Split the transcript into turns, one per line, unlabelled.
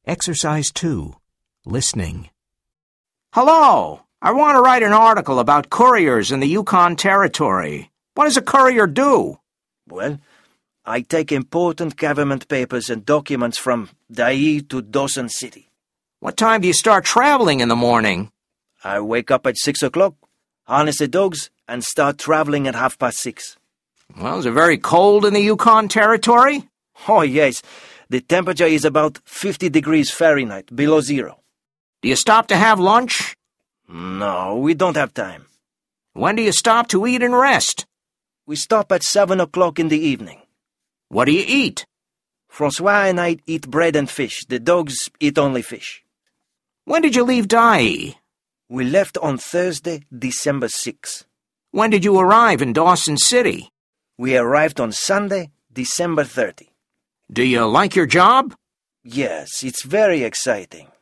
Exercise 2. Listening.
Hello. I want to write an article about couriers in the Yukon Territory. What does a courier do?
Well, I take important government papers and documents from Dai to Dawson City.
What time do you start traveling in the morning?
I wake up at 6 o'clock, harness the dogs, and start traveling at 6:30.
Well, is it very cold in the Yukon Territory?
Oh, yes. The temperature is about 50 degrees Fahrenheit, below zero.
Do you stop to have lunch?
No, we don't have time.
When do you stop to eat and rest?
We stop at 7 o'clock in the evening.
What do you eat?
Francois and I eat bread and fish. The dogs eat only fish.
When did you leave Dai?
We left on Thursday, December 6th.
When did you arrive in Dawson City?
We arrived on Sunday, December 30.
Do you like your job?
Yes, it's very exciting.